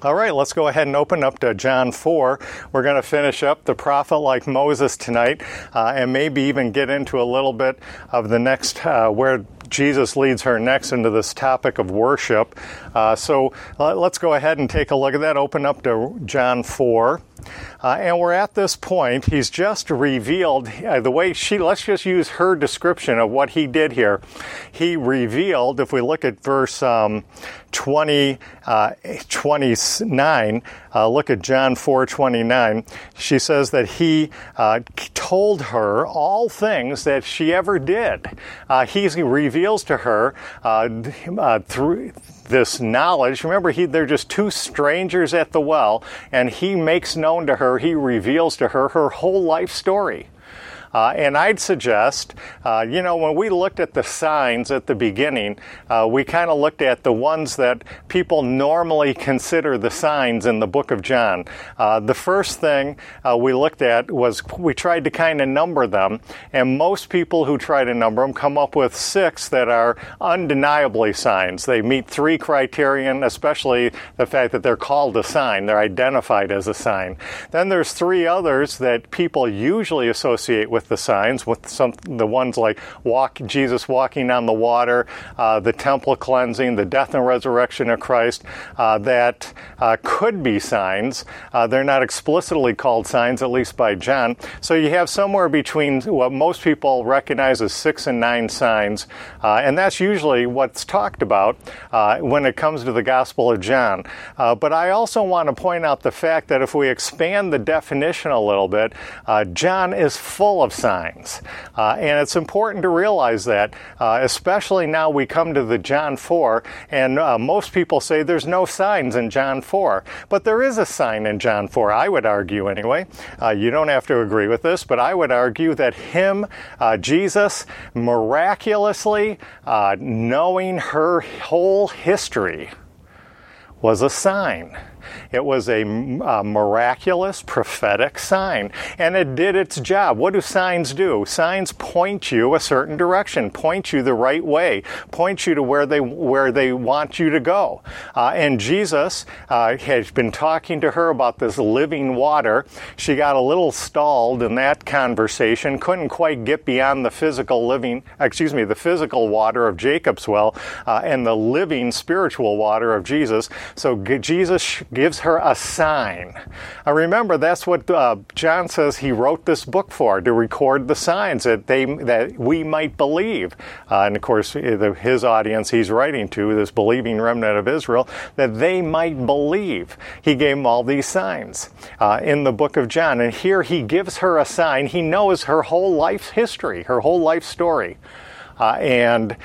All right, let's go ahead and open up to John 4. We're going to finish up the prophet like Moses tonight, and maybe even get into a little bit of the next, where Jesus leads her next into this topic of worship. So let's go ahead and take a look at that. Open up to John 4. And we're at this point. He's just revealed the way let's just use her description of what he did here. He revealed, if we look at verse 29, look at John 4:29. She says that he told her all things that she ever did. He reveals to her through this knowledge. Remember, they're just two strangers at the well, and he makes known to her, he reveals to her whole life story. And I'd suggest, when we looked at the signs at the beginning, we kind of looked at the ones that people normally consider the signs in the book of John. The first thing we looked at was we tried to kind of number them, and most people who try to number them come up with 6 that are undeniably signs. They meet 3 criterion, especially the fact that they're called a sign. They're identified as a sign. Then there's 3 others that people usually associate with the signs, with the ones like Jesus walking on the water, the temple cleansing, the death and resurrection of Christ, that could be signs. They're not explicitly called signs, at least by John. So you have somewhere between what most people recognize as 6 and 9 signs, and that's usually what's talked about when it comes to the Gospel of John. But I also want to point out the fact that if we expand the definition a little bit, John is full of signs. And it's important to realize that, especially now we come to the John 4, and most people say there's no signs in John 4. But there is a sign in John 4, I would argue anyway. You don't have to agree with this, but I would argue that Jesus, miraculously knowing her whole history, was a sign. It was a miraculous prophetic sign, and it did its job. What do signs do? Signs point you a certain direction, point you the right way, point you to where they want you to go. And Jesus has been talking to her about this living water. She got a little stalled in that conversation, couldn't quite get beyond the physical water of Jacob's well and the living spiritual water of Jesus. So Jesus gives her a sign. Remember, that's what John says he wrote this book for, to record the signs that we might believe. And of course, his audience he's writing to, this believing remnant of Israel, that they might believe. He gave them all these signs in the book of John. And here he gives her a sign. He knows her whole life history, her whole life story. And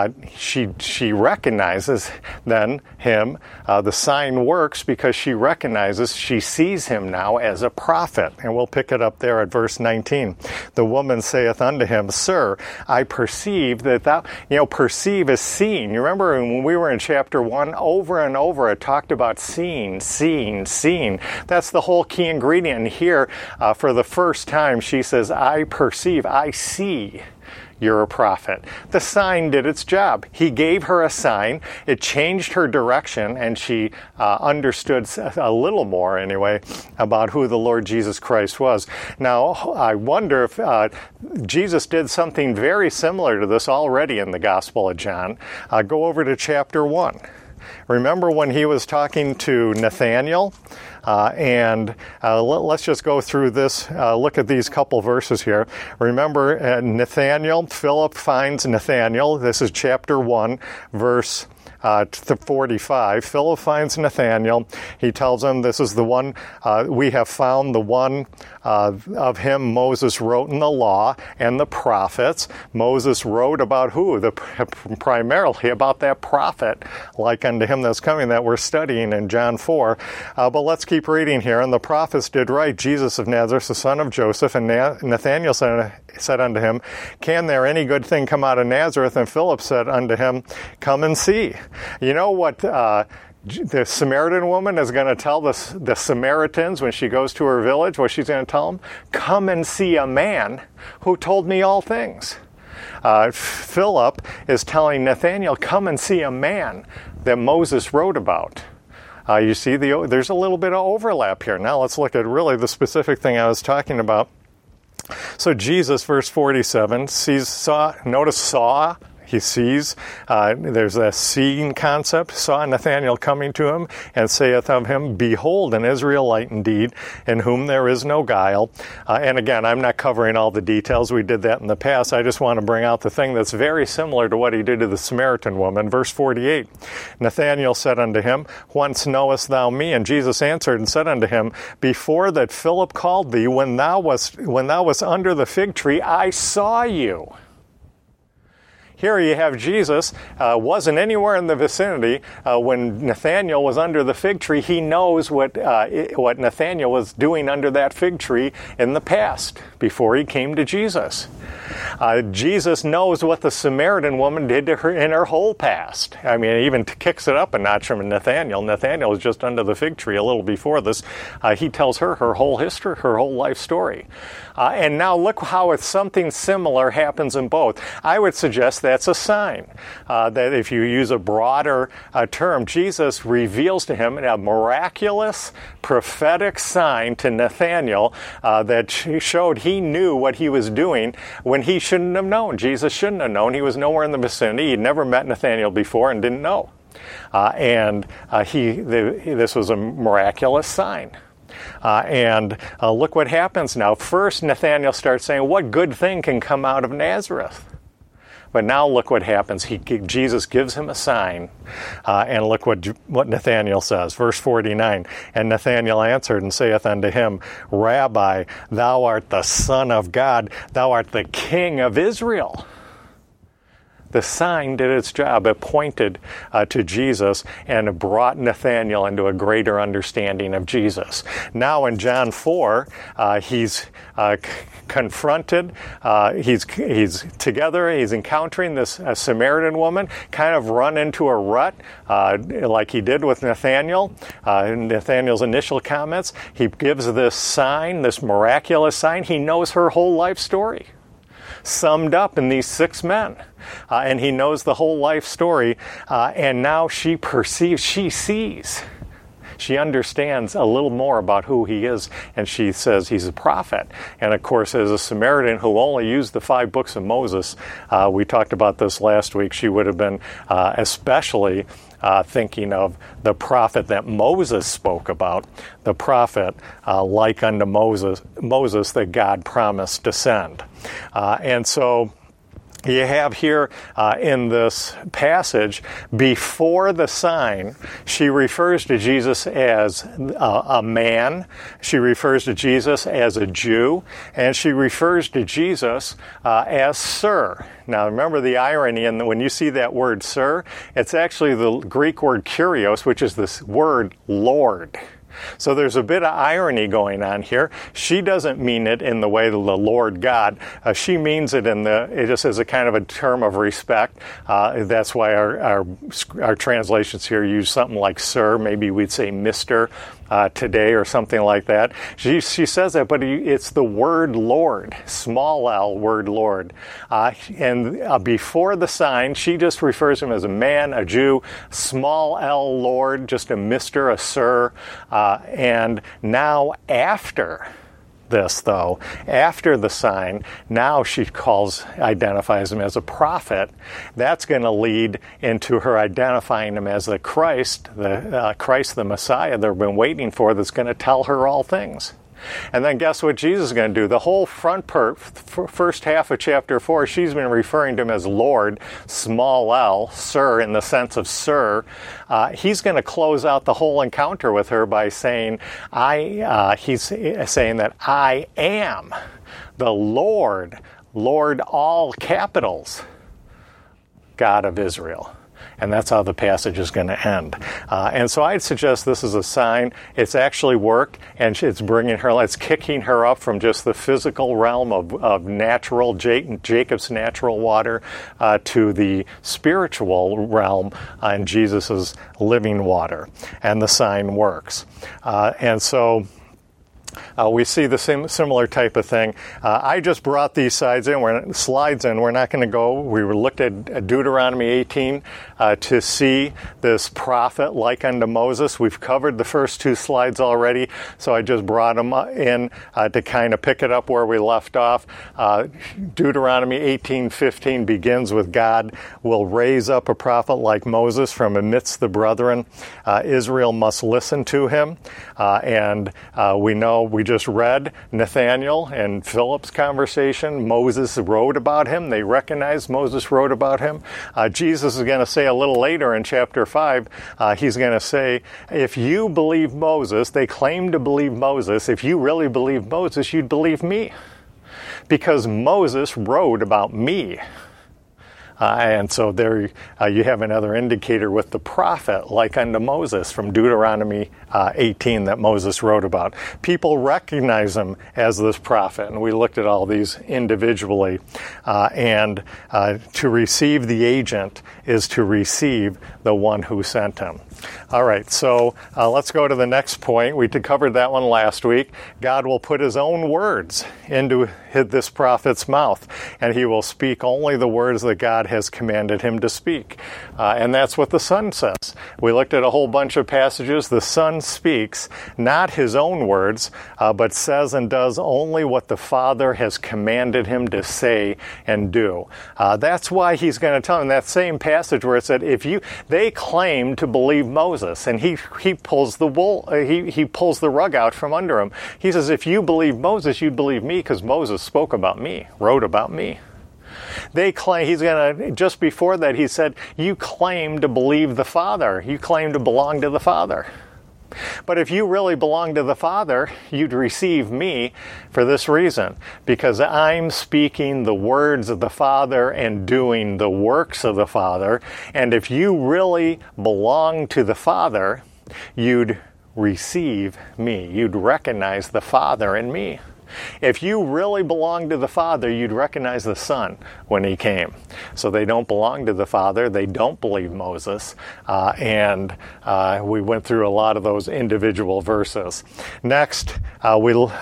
she recognizes then him. The sign works because she sees him now as a prophet. And we'll pick it up there at verse 19. The woman saith unto him, Sir, I perceive that perceive is seen. You remember when we were in chapter 1, over and over it talked about seeing. That's the whole key ingredient. And here, for the first time, she says, I perceive, I see. You're a prophet. The sign did its job. He gave her a sign. It changed her direction, and she understood a little more, anyway, about who the Lord Jesus Christ was. Now, I wonder if Jesus did something very similar to this already in the Gospel of John. Go over to chapter 1. Remember when he was talking to Nathanael? Let's just go through this, look at these couple verses here. Remember, Philip finds Nathanael. This is chapter 1, verse 45. Philip finds Nathanael. He tells him, this is the one, we have found the one of him Moses wrote in the law and the prophets. Moses wrote about who? Primarily about that prophet, like unto him that's coming, that we're studying in John 4. But let's keep reading here. And the prophets did write, Jesus of Nazareth, the son of Joseph. And Nathanael said unto him, Can there any good thing come out of Nazareth? And Philip said unto him, Come and see. You know what the Samaritan woman is going to tell the Samaritans when she goes to her village? What she's going to tell them? Come and see a man who told me all things. Philip is telling Nathanael, come and see a man that Moses wrote about. You see, there's a little bit of overlap here. Now let's look at really the specific thing I was talking about. So Jesus, verse 47, saw. He sees, there's a seeing concept, saw Nathanael coming to him, and saith of him, Behold, an Israelite indeed, in whom there is no guile. And again, I'm not covering all the details. We did that in the past. I just want to bring out the thing that's very similar to what he did to the Samaritan woman. Verse 48, Nathanael said unto him, Whence knowest thou me? And Jesus answered and said unto him, Before that Philip called thee, when thou wast under the fig tree, I saw you. Here you have Jesus, wasn't anywhere in the vicinity when Nathanael was under the fig tree. He knows what Nathanael was doing under that fig tree in the past, before he came to Jesus. Jesus knows what the Samaritan woman did to her in her whole past. I mean, it even kicks it up a notch from Nathanael. Nathanael was just under the fig tree a little before this. He tells her whole history, her whole life story. And now look how something similar happens in both. I would suggest that's a sign that if you use a broader term, Jesus reveals to him a miraculous prophetic sign to Nathanael that showed he knew what he was doing when he shouldn't have known. Jesus shouldn't have known. He was nowhere in the vicinity. He'd never met Nathanael before and didn't know. This was a miraculous sign. Look what happens now. First, Nathanael starts saying, what good thing can come out of Nazareth? But now look what happens. Jesus gives him a sign, and look what Nathanael says. Verse 49, And Nathanael answered and saith unto him, Rabbi, thou art the Son of God, thou art the King of Israel. The sign did its job. It pointed to Jesus and brought Nathanael into a greater understanding of Jesus. Now in John 4, he's confronted. He's together. He's encountering this Samaritan woman, kind of run into a rut like he did with Nathanael. Nathanael's initial comments. He gives this sign, this miraculous sign. He knows her whole life story, summed up in these 6 men. And he knows the whole life story, and now she perceives, she sees, she understands a little more about who he is, and she says he's a prophet. And of course, as a Samaritan who only used the 5 books of Moses, we talked about this last week, she would have been especially thinking of the prophet that Moses spoke about, the prophet like unto Moses that God promised to send. And so you have here in this passage, before the sign, she refers to Jesus as a man, she refers to Jesus as a Jew, and she refers to Jesus as Sir. Now remember the irony, and when you see that word Sir, it's actually the Greek word kurios, which is this word Lord. So there's a bit of irony going on here. She doesn't mean it in the way of the Lord God. She means it just as a kind of a term of respect. That's why our translations here use something like Sir. Maybe we'd say Mr. Today or something like that. She says that, but it's the word Lord, small l, word Lord. And before the sign, she just refers to him as a man, a Jew, small l, Lord, just a Mr., a Sir. And now after this, though, after the sign, now she identifies him as a prophet. That's going to lead into her identifying him as the Christ, the Messiah they've been waiting for, that's going to tell her all things. And then guess what Jesus is going to do? The whole first half of chapter 4, she's been referring to him as Lord, small l, Sir, in the sense of Sir. He's going to close out the whole encounter with her by saying, he's saying that I am the Lord, all capitals, God of Israel. And that's how the passage is going to end. And so I'd suggest this is a sign. It's actually worked, and it's kicking her up from just the physical realm of natural, Jacob's natural water, to the spiritual realm and Jesus' living water. And the sign works. And so We see the similar type of thing. I just brought these slides in. We're not going to go. We looked at Deuteronomy 18 to see this prophet like unto Moses. We've covered the first two slides already, so I just brought them in to kind of pick it up where we left off. Deuteronomy 18:15 begins with God will raise up a prophet like Moses from amidst the brethren. Israel must listen to him. And we know we just read Nathaniel and Philip's conversation. Moses wrote about him. They recognized Moses wrote about him. Jesus is going to say a little later in chapter 5, he's going to say, if you believe Moses, they claim to believe Moses, if you really believe Moses, you'd believe me. Because Moses wrote about me. And so there you have another indicator with the prophet, like unto Moses, from Deuteronomy 18 that Moses wrote about. People recognize him as this prophet, and we looked at all these individually. And to receive the agent is to receive the one who sent him. All right, so let's go to the next point. We covered that one last week. God will put his own words into this prophet's mouth, and he will speak only the words that God has commanded him to speak. And that's what the Son says. We looked at a whole bunch of passages. The Son speaks not his own words, but says and does only what the Father has commanded him to say and do. That's why he's going to tell them that same passage where it said, they claim to believe Moses, and he pulls the wool, he pulls the rug out from under him. He says, if you believe Moses, you'd believe me, because Moses spoke about me, wrote about me. They claim, just before that, he said, you claim to believe the Father. You claim to belong to the Father. But if you really belong to the Father, you'd receive me for this reason, because I'm speaking the words of the Father and doing the works of the Father. And if you really belong to the Father, you'd receive me. You'd recognize the Father in me. If you really belong to the Father, you'd recognize the Son when he came. So they don't belong to the Father. They don't believe Moses. And we went through a lot of those individual verses. Next, we looked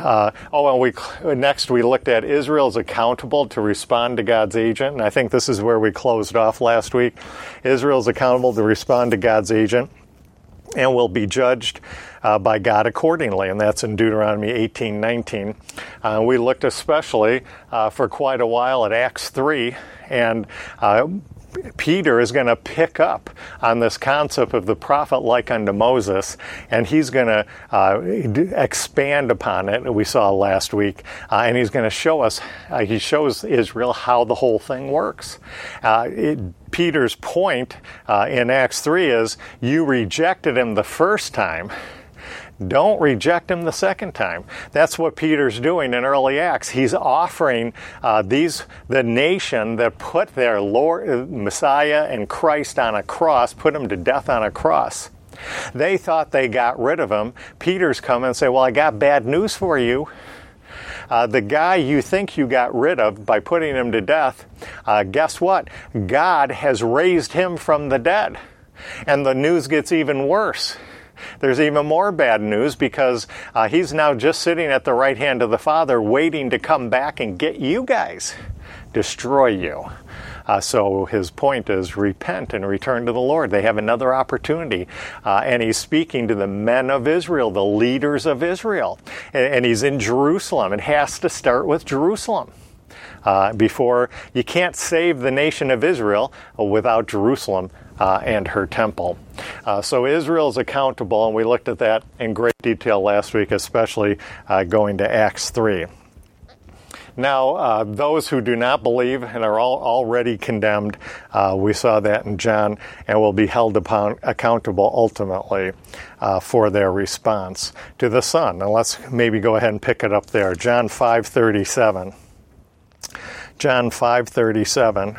at Israel is accountable to respond to God's agent. And I think this is where we closed off last week. Israel is accountable to respond to God's agent and will be judged by God accordingly, and that's in Deuteronomy 18:19. We looked especially for quite a while at Acts 3, and Peter is going to pick up on this concept of the prophet like unto Moses, and he's going to expand upon it, we saw last week, and he's going to show us, he shows Israel how the whole thing works. Peter's point in Acts 3 is, you rejected him the first time, don't reject him the second time. That's what Peter's doing in early Acts. He's offering the nation that put their Lord, Messiah and Christ on a cross, put him to death on a cross. They thought they got rid of him. Peter's come and say, well, I got bad news for you. The guy you think you got rid of by putting him to death, guess what? God has raised him from the dead. And the news gets even worse. There's even more bad news, because he's now just sitting at the right hand of the Father waiting to come back and get you guys, destroy you. So his point is, repent and return to the Lord. They have another opportunity. And he's speaking to the men of Israel, the leaders of Israel. And he's in Jerusalem. It has to start with Jerusalem. Before you can't save the nation of Israel without Jerusalem and her temple. So Israel is accountable, and we looked at that in great detail last week, especially going to Acts 3. Now, those who do not believe and are already condemned, we saw that in John, and will be held accountable ultimately for their response to the Son. And let's maybe go ahead and pick it up there. John 5:37. John 5:37.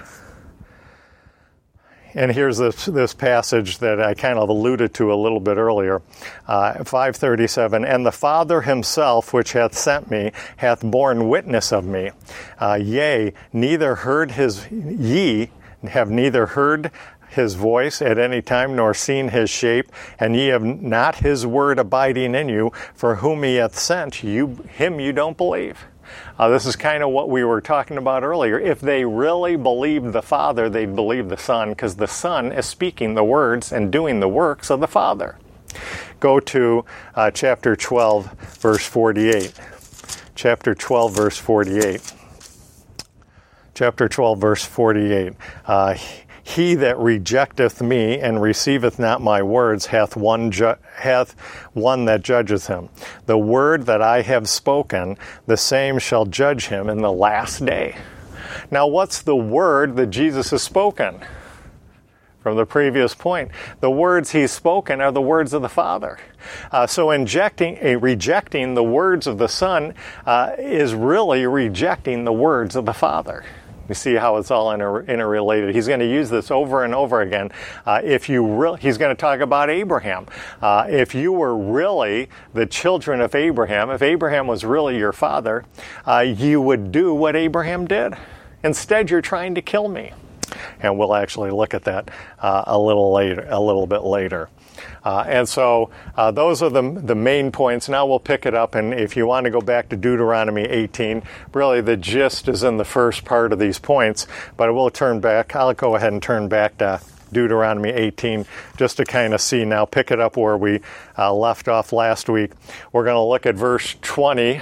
And here's this passage that I kind of alluded to a little bit earlier. 5:37, and the Father himself, which hath sent me, hath borne witness of me. Ye have neither heard his voice at any time, nor seen his shape, and ye have not his word abiding in you, for whom he hath sent, him you don't believe. This is kind of what we were talking about earlier. If they really believed the Father, they'd believe the Son, because the Son is speaking the words and doing the works of the Father. Go to chapter 12, verse 48. Chapter 12, verse 48. Chapter 12, verse 48. He that rejecteth me and receiveth not my words hath one that judgeth him. The word that I have spoken, the same shall judge him in the last day. Now, what's the word that Jesus has spoken? From the previous point, the words he's spoken are the words of the Father. So rejecting the words of the Son is really rejecting the words of the Father. You see how it's all interrelated. He's going to use this over and over again. He's going to talk about Abraham. If you were really the children of Abraham, if Abraham was really your father, you would do what Abraham did. Instead, you're trying to kill me. And we'll actually look at that a little bit later. And so those are the main points. Now we'll pick it up, and if you want to go back to Deuteronomy 18, really the gist is in the first part of these points, but I'll go ahead and turn back to Deuteronomy 18 just to kind of see now, pick it up where we left off last week. We're going to look at verse 20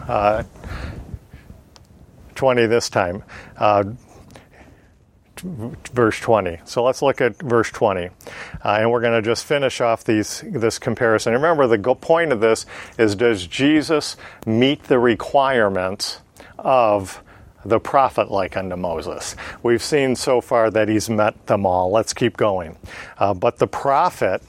this time. Verse 20. So let's look at verse 20. And we're going to just finish off this comparison. Remember, the point of this is, does Jesus meet the requirements of the prophet like unto Moses? We've seen so far that he's met them all. Let's keep going. But the prophet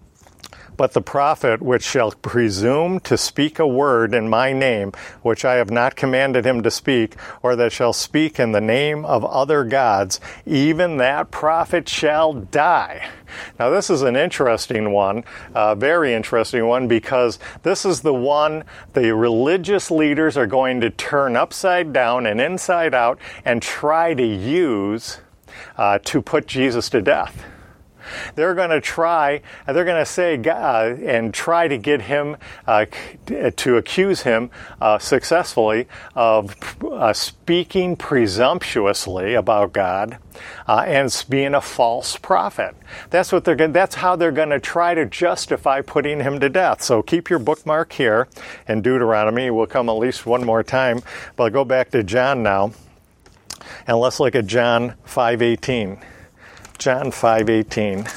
which shall presume to speak a word in my name, which I have not commanded him to speak, or that shall speak in the name of other gods, even that prophet shall die. Now this is an interesting one, very interesting one, because this is the one the religious leaders are going to turn upside down and inside out and try to use to put Jesus to death. They're going to say and try to get him to accuse him successfully of speaking presumptuously about God and being a false prophet. That's how they're going to try to justify putting him to death. So keep your bookmark here in Deuteronomy. We'll come at least one more time, but I'll go back to John now, and let's look at John 5:18. John 5:18.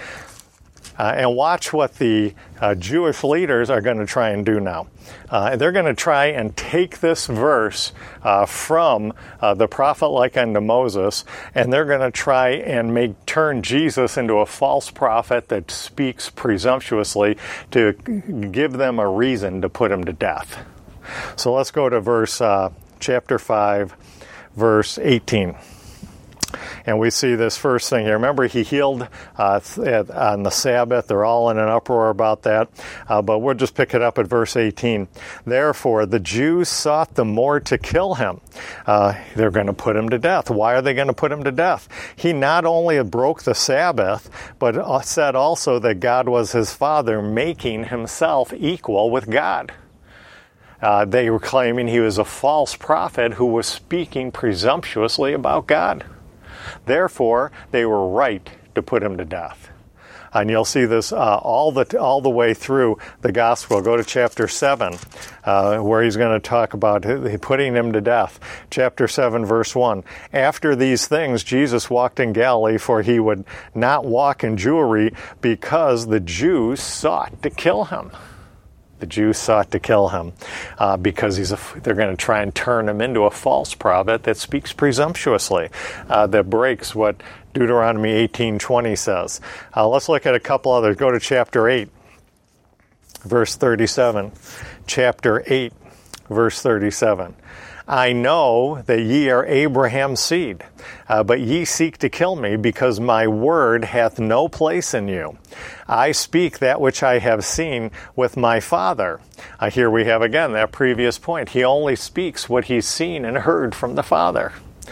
And watch what the Jewish leaders are going to try and do now. They're going to try and take this verse from the prophet like unto Moses, and they're going to try and turn Jesus into a false prophet that speaks presumptuously to give them a reason to put him to death. So let's go to chapter 5, verse 18. And we see this first thing here. Remember, he healed on the Sabbath. They're all in an uproar about that. But we'll just pick it up at verse 18. Therefore, the Jews sought the more to kill him. They're going to put him to death. Why are they going to put him to death? He not only broke the Sabbath, but said also that God was his Father, making himself equal with God. They were claiming he was a false prophet who was speaking presumptuously about God. Therefore, they were right to put him to death. And you'll see this all the way through the gospel. Go to chapter 7, where he's going to talk about putting him to death. Chapter 7, verse 1. After these things, Jesus walked in Galilee, for he would not walk in Jewry, because the Jews sought to kill him. The Jews sought to kill him because they're going to try and turn him into a false prophet that speaks presumptuously, that breaks what Deuteronomy 18:20 says. Let's look at a couple others. Go to chapter 8, verse 37. Chapter 8, verse 37. I know that ye are Abraham's seed, but ye seek to kill me, because my word hath no place in you. I speak that which I have seen with my Father. Here we have again that previous point. He only speaks what he's seen and heard from the Father.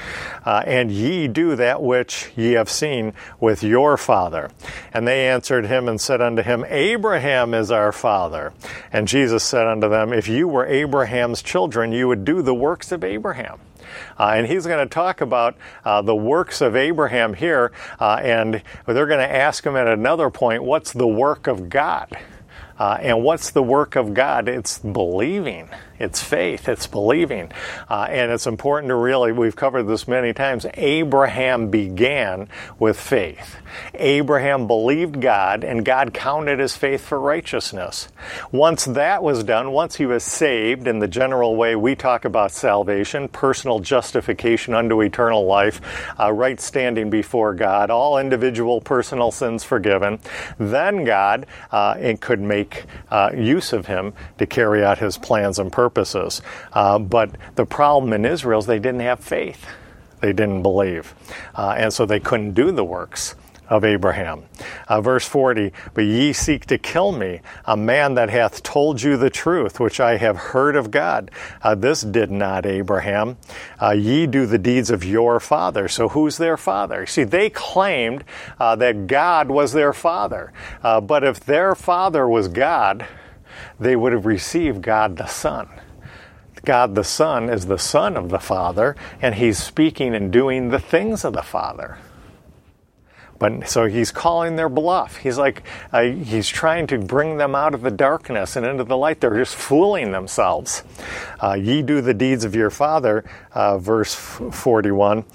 and ye do that which ye have seen with your father. And they answered him and said unto him, Abraham is our father. And Jesus said unto them, If you were Abraham's children, you would do the works of Abraham. And he's going to talk about the works of Abraham here, and they're going to ask him at another point, what's the work of God? And what's the work of God? It's believing. It's faith. It's believing. And it's important to really, we've covered this many times, Abraham began with faith. Abraham believed God, and God counted his faith for righteousness. Once that was done, once he was saved in the general way we talk about salvation, personal justification unto eternal life, right standing before God, all individual personal sins forgiven, then God could make use of him to carry out his plans and purposes. But the problem in Israel is they didn't have faith. They didn't believe. And so they couldn't do the works of Abraham. Verse 40, But ye seek to kill me, a man that hath told you the truth, which I have heard of God. This did not Abraham. Ye do the deeds of your father. So who's their father? See, they claimed that God was their father. But if their father was God, they would have received God the Son. God the Son is the Son of the Father, and he's speaking and doing the things of the Father. But so he's calling their bluff. He's like, he's trying to bring them out of the darkness and into the light. They're just fooling themselves. Ye do the deeds of your father, verse 41.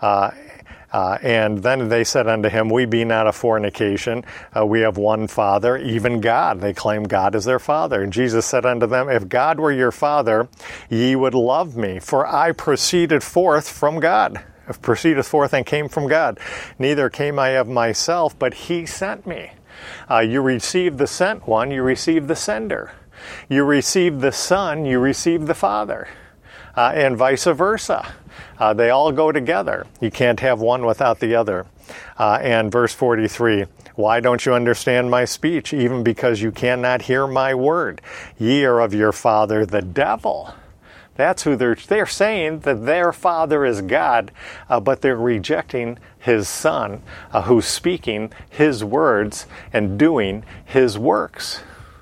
And then they said unto him, We be not a fornication. We have one Father, even God. They claim God is their Father. And Jesus said unto them, If God were your Father, ye would love me, for I proceeded forth from God. Proceedeth forth and came from God. Neither came I of myself, but he sent me. You received the sent one, you received the sender. You received the Son, you received the Father. And vice versa. They all go together. You can't have one without the other. And verse 43, Why don't you understand my speech, even because you cannot hear my word? Ye are of your father the devil. That's who they're saying that their father is God, but they're rejecting his Son, who's speaking his words and doing his works.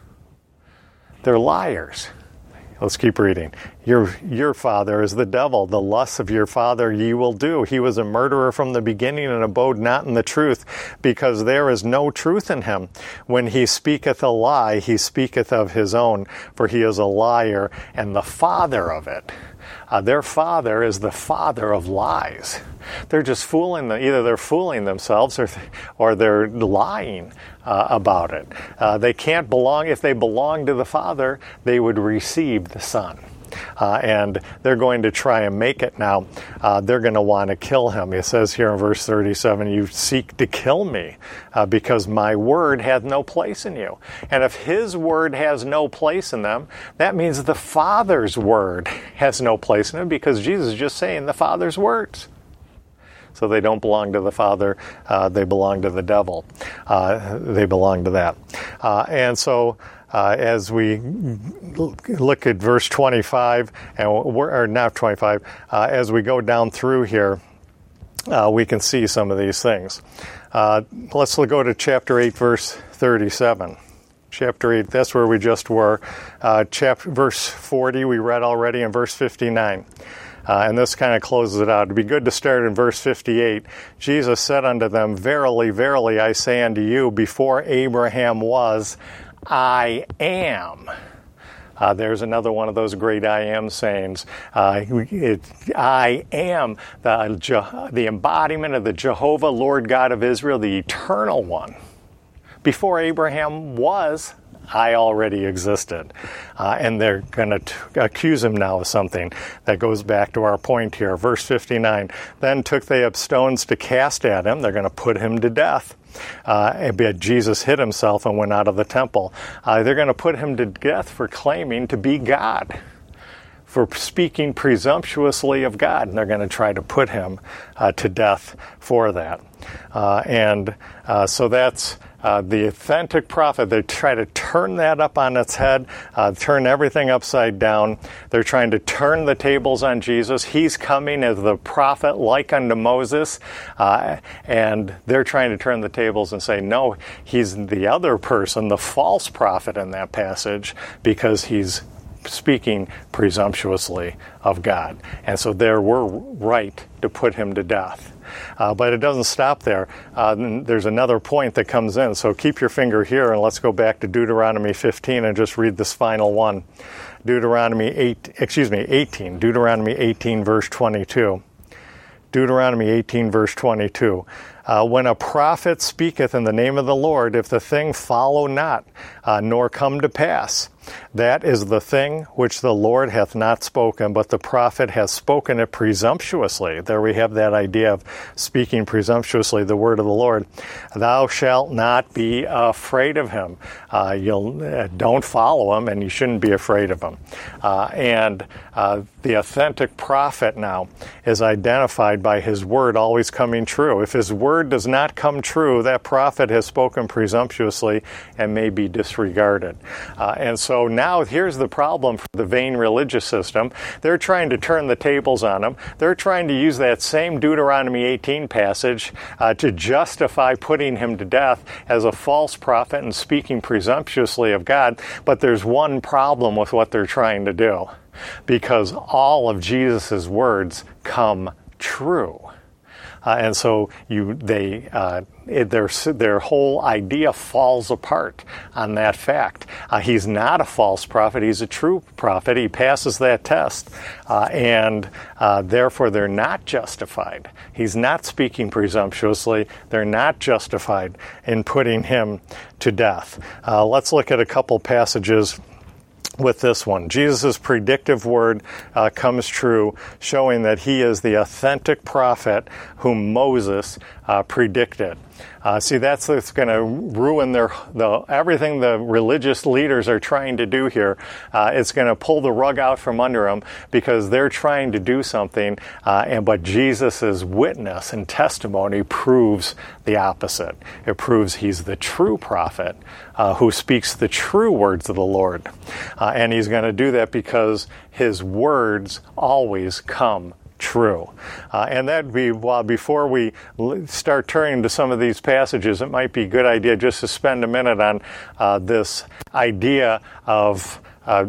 They're liars. Let's keep reading. Your father is the devil. The lusts of your father ye will do. He was a murderer from the beginning and abode not in the truth, because there is no truth in him. When he speaketh a lie, he speaketh of his own, for he is a liar and the father of it. Their father is the father of lies. They're just fooling them. Either they're fooling themselves or they're lying about it. They can't belong. If they belong to the Father, they would receive the Son. And they're going to try and make it now. They're going to want to kill him. It says here in verse 37, You seek to kill me because my word hath no place in you. And if his word has no place in them, that means the Father's word has no place in them, because Jesus is just saying the Father's words. So they don't belong to the Father. They belong to the devil. They belong to that. And so as we look at verse 25, or not 25, as we go down through here, we can see some of these things. Let's go to chapter 8, verse 37. Chapter 8, that's where we just were. Verse 40, we read already, and verse 59. And this kind of closes it out. It'd be good to start in verse 58. Jesus said unto them, Verily, verily, I say unto you, before Abraham was, I am. There's another one of those great I am sayings. I am the embodiment of the Jehovah, Lord God of Israel, the eternal one. Before Abraham was, I already existed. And they're going to accuse him now of something that goes back to our point here. Verse 59, Then took they up stones to cast at him. They're going to put him to death. But Jesus hid himself and went out of the temple. They're going to put him to death for claiming to be God, for speaking presumptuously of God. And they're going to try to put him to death for that. So that's the authentic prophet, they try to turn that up on its head, turn everything upside down. They're trying to turn the tables on Jesus. He's coming as the prophet like unto Moses, and they're trying to turn the tables and say, no, he's the other person, the false prophet in that passage, because he's speaking presumptuously of God. And so there we're right to put him to death. But it doesn't stop there. There's another point that comes in. So keep your finger here and let's go back to Deuteronomy 15 and just read this final one. Deuteronomy 18. Deuteronomy 18, verse 22. Deuteronomy 18, verse 22. When a prophet speaketh in the name of the Lord, if the thing follow not, nor come to pass, that is the thing which the Lord hath not spoken, but the prophet hath spoken it presumptuously. There we have that idea of speaking presumptuously the word of the Lord. Thou shalt not be afraid of him. Don't follow him, and you shouldn't be afraid of him. And the authentic prophet now is identified by his word always coming true. If his word does not come true, that prophet has spoken presumptuously and may be disregarded. And so now here's the problem for the vain religious system. They're trying to turn the tables on him. They're trying to use that same Deuteronomy 18 passage to justify putting him to death as a false prophet and speaking presumptuously of God. But there's one problem with what they're trying to do, because all of Jesus' words come true. And so their whole idea falls apart on that fact. He's not a false prophet. He's a true prophet. He passes that test. And therefore, they're not justified. He's not speaking presumptuously. They're not justified in putting him to death. Let's look at a couple passages with this one. Jesus' predictive word comes true, showing that he is the authentic prophet whom Moses predicted. See, that's going to ruin everything the religious leaders are trying to do here. It's going to pull the rug out from under them because they're trying to do something, but Jesus' witness and testimony proves the opposite. It proves he's the true prophet who speaks the true words of the Lord. And he's going to do that because his words always come true. And that'd be, before we start turning to some of these passages, it might be a good idea just to spend a minute on this idea of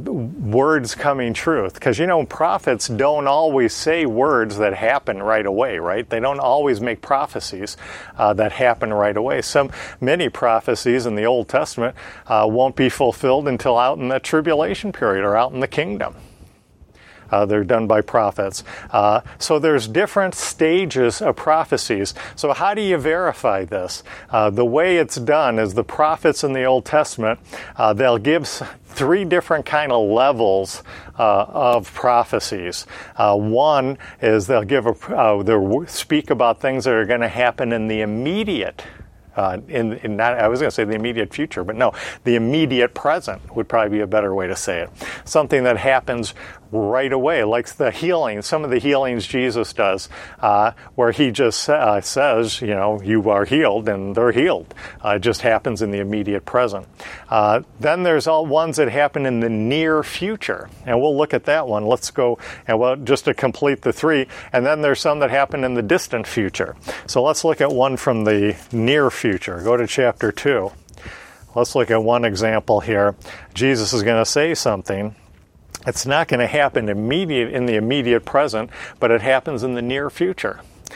words coming truth. Because, prophets don't always say words that happen right away, right? They don't always make prophecies that happen right away. Many prophecies in the Old Testament won't be fulfilled until out in the tribulation period or out in the kingdom. They're done by prophets. So there's different stages of prophecies. So how do you verify this? The way it's done is the prophets in the Old Testament, they'll give three different kind of levels of prophecies. One is they'll speak about things that are going to happen in the immediate I was going to say the immediate future, but no, the immediate present would probably be a better way to say it. Something that happens right away, like the healing, some of the healings Jesus does, where he just says, you are healed, and they're healed. It just happens in the immediate present. Then there's all ones that happen in the near future, and we'll look at that one. Let's go, just to complete the three, and then there's some that happen in the distant future. So let's look at one from the near future. Go to chapter 2. Let's look at one example here. Jesus is going to say something. It's not going to happen in the immediate present, but it happens in the near future.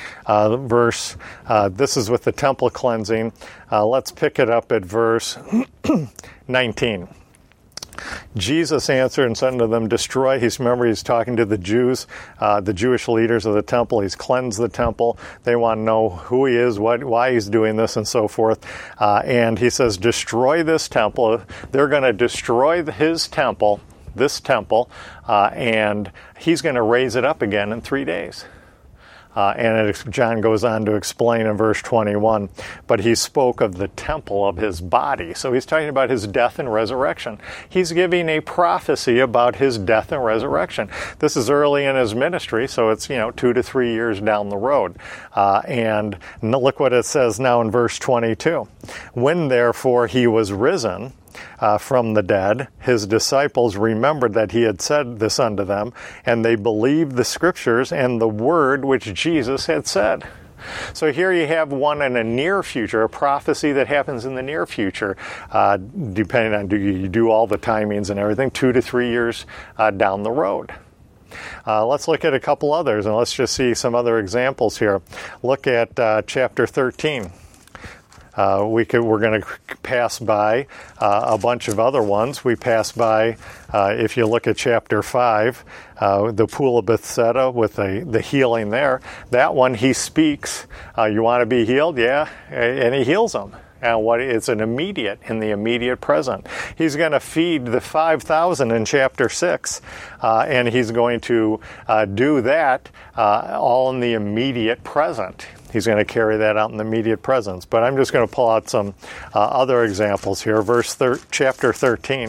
This is with the temple cleansing. Let's pick it up at verse 19. Jesus answered and said unto them, destroy. He's talking to the Jews, the Jewish leaders of the temple. He's cleansed the temple. They want to know who he is, why he's doing this, and so forth. And he says, destroy this temple. They're going to destroy this temple, and he's going to raise it up again in 3 days. John goes on to explain in verse 21, but he spoke of the temple of his body. So he's talking about his death and resurrection. He's giving a prophecy about his death and resurrection. This is early in his ministry, so it's 2 to 3 years down the road. And look what it says now in verse 22. When therefore he was risen from the dead, his disciples remembered that he had said this unto them, and they believed the scriptures and the word which Jesus had said. So here you have one in a near future, a prophecy that happens in the near future, depending on you do all the timings and everything, 2 to 3 years down the road. Let's look at a couple others, and let's just see some other examples here. Look at chapter 13. We're going to pass by a bunch of other ones. We pass by, if you look at chapter 5, the pool of Bethesda with the healing there. That one, he speaks, you want to be healed? Yeah, and he heals them. And it's in the immediate present. He's going to feed the 5,000 in chapter 6, and he's going to do that all in the immediate present. He's going to carry that out in the immediate presence. But I'm just going to pull out some other examples here. Chapter 13,